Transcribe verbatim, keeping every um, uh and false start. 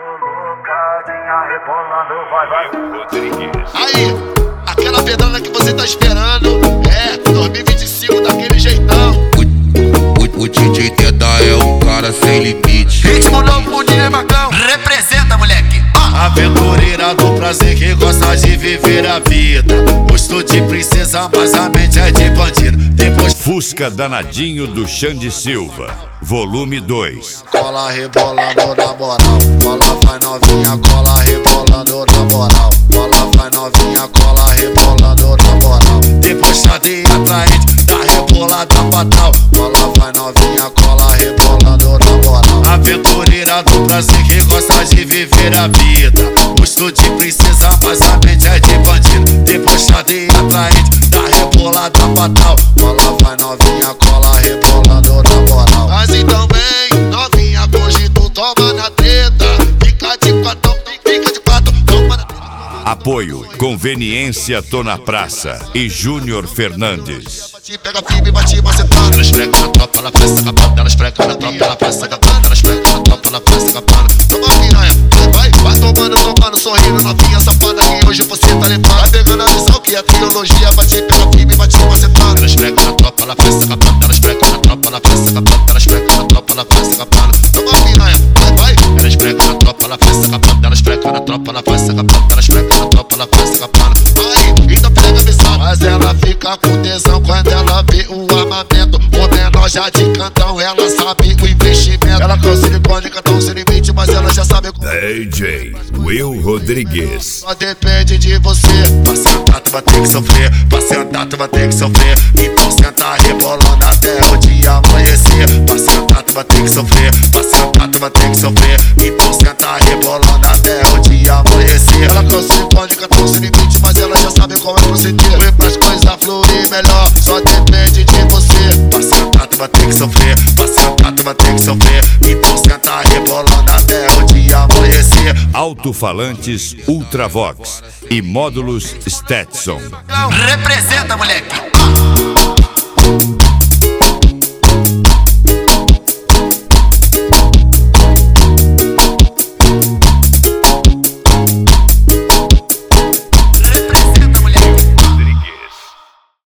Aí, aquela pedrada que você tá esperando. É, dois mil e vinte e cinco daquele jeitão. O, o, o D J Teda é um cara sem limite. Ritmo novo com o D J Marcão. Representa, moleque. Ah. Aventureira do prazer que gosta de viver a vida. Gosto de princesa, mas a mente é de bandido. Depois Fusca Danadinho do Xande Silva, volume dois. Cola rebolando na moral. Cola vai novinha, cola rebolando na moral. Cola vai novinha, cola rebolando na moral. Depois cadê atraente, dá rebolada fatal. Cola vai novinha, cola rebolando na moral. Aventureira do prazer que gosta de viver a vida. Gosto de princesa, mas a mente é de bandido. Depois cadê atraente, dá rebolada fatal. Cola vai novinha, cola rebolando na moral. Mas então vem, novinha, hoje tu toma na treta. Fica de quatro, fica de quatro, toma na treta. Apoio Conveniência Tô na Praça e Júnior Fernandes. Pega firme, bate macetando. Elas pregam na tropa, na festa capana. Elas pregam na tropa, na festa capana. Elas pregam na tropa, na festa capana. Toma piranha, vai, vai tomando, tomando, sorrindo. Novinha safada que hoje você tá levando. Vai pegando a visão que é trilogia. Bate, pega firme, bate macetando. Elas pregam na tropa, na festa capana. Elas pregam na tropa, na festa capana. Elas pregam na tropa, na festa capana. Toma piranha, vai, vai. Elas pregam na tropa, na festa capana. Elas pregam na tropa, na festa capana. Elas pregam na tropa, na festa capana. Vai, então pega a visão. Mas ela fica com tesão quando ela vê o armamento. O menor já de cantão, ela sabe o investimento. Ela com silicone, cantão sem limite, mas ela já sabe como. D J Will Rodrigues. Só depende de você. Pra sentar tu vai ter que sofrer. Pra sentar tu vai ter que sofrer. Então senta rebolando até o dia amanhecer. Pra sentar tu vai ter que sofrer. Pra sentar tu vai ter que sofrer. Então senta rebolando até o dia amanhecer. Ela com silicone, cantão sem limite, mas ela já sabe como é proceder. E pras coisas fluir melhor, só depende de você. Pra sentar tu vai ter que sofrer. Pra sentar tu vai ter que sofrer. Então senta rebolando até o dia amanhecer. Alto-falantes Ultravox e módulos Stetson. Representa, moleque.